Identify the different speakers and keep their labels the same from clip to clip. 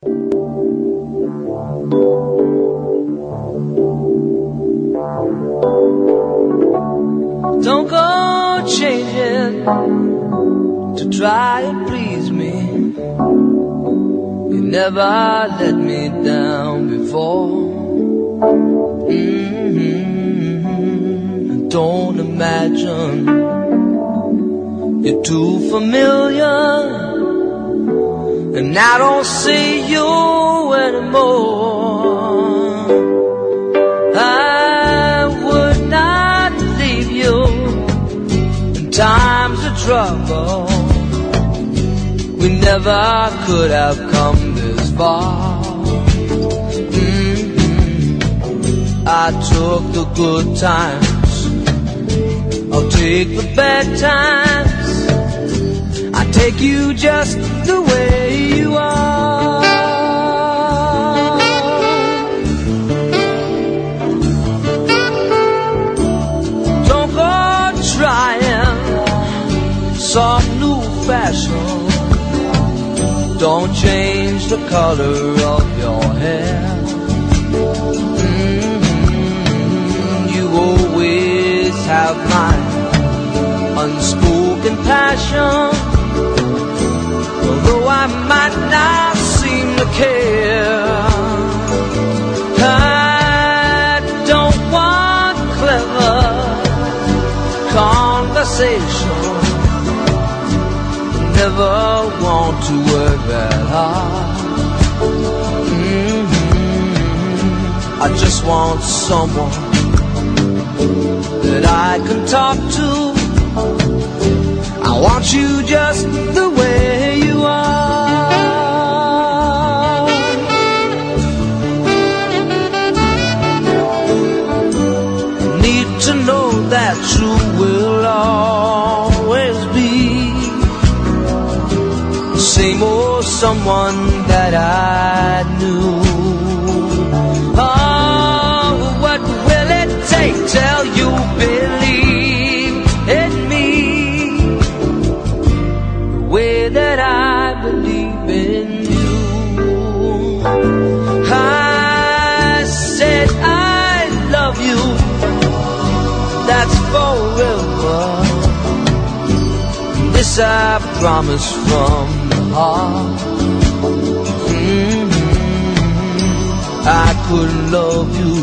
Speaker 1: Don't go changing to try and please me. You never let me down before. Don't imagine you're too familiar, and I don't see you anymore. I would not leave you in times of trouble. We never could have come this far. I took the good times, I'll take the bad times. I take you just the way you are. Don't go trying some new fashion. Don't change the color of your hair. You always have my unspoken passion. Although I might not seem to care, I don't want clever conversation. Never want to work that hard. I just want someone that I can talk to. I want you just the way you are. Need to know that you will always be the same old someone that I knew. Oh, what will it take till you believe in me the way that I believe in you? I said I love you, that's forever. This I promise from the heart. I couldn't love you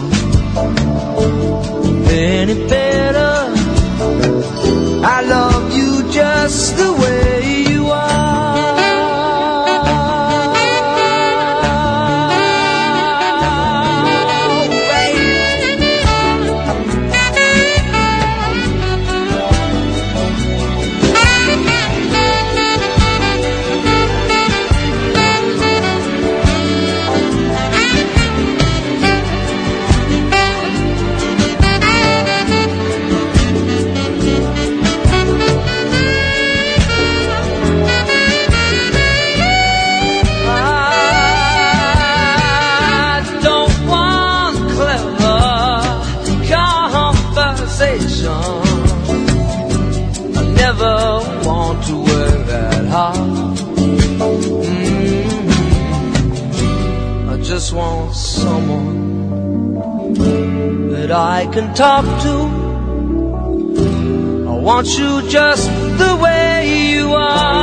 Speaker 1: any better. I love you just the way you are. I never want to work that hard. I just want someone that I can talk to. I want you just the way you are.